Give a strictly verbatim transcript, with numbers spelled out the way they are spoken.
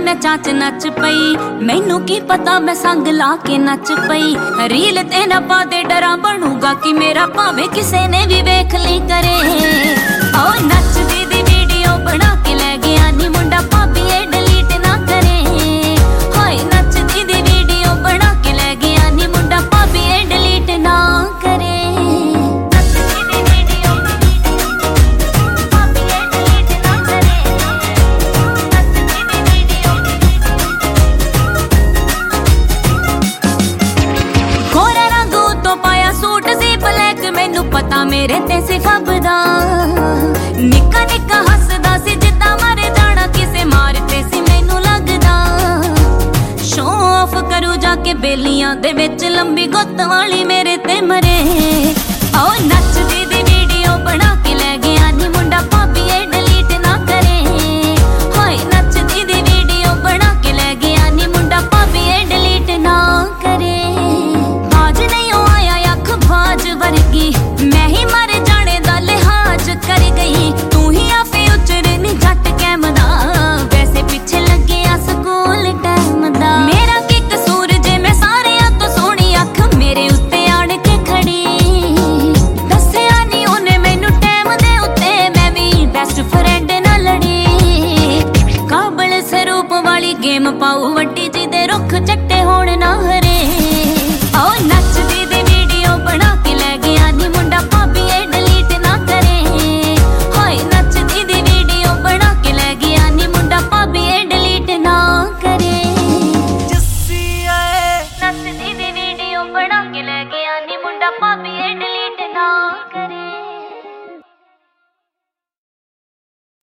मैं चाच नच पई, मैनू की पता मैं संग ला के नच पई। रील ते ना पा दे डरा बनूगा कि मेरा भावे किसे ने भी वेख ली करे। ओ नचदी दी वीडियो बना के ले गया नी मुंडा भाभी ए डिलीट ना करे। हाय नचदी दी वीडियो बना के ले गया नी मुंडा भाभी ए डिलीट ना करे। मैनू पता मेरे ते सिफबदा निक्का निक्का हसदा सी जिद्दां मरे जाना किसे मारते सी मैनू लगदा। शो ऑफ करू जाके बेलियां दे विच लंबी गुत्त वाली मेरे ते मरे। ओ नचदी दी वीडियो बना के ले गया नी मुंडा भाभी ए डिलीट ना करे। हाय नचदी दी वीडियो बना के ले गया नी मुंडा भाभी ए डिलीट ना करे। बाज नहीं आया अख बाज वर्गी मैं ही मर जाने दा लिहाज कर गई। तू ही आफे उचर नी जट कैमदा वैसे पीछे लगे आ स्कूल टाइम दा। मेरा की कसूर जे मैं सारे तो सोहनी अख मेरे उत्ते आण के खड़ी। दस्सिया नी ओने मैनू टाइम दे उत्ते मैं भी बेस्ट फ्रेंड ना लड़ी। काबल स्वरूप वाली गेम पाऊ वड्डी जी दे रुख चट्टे होण ना हरे। ओ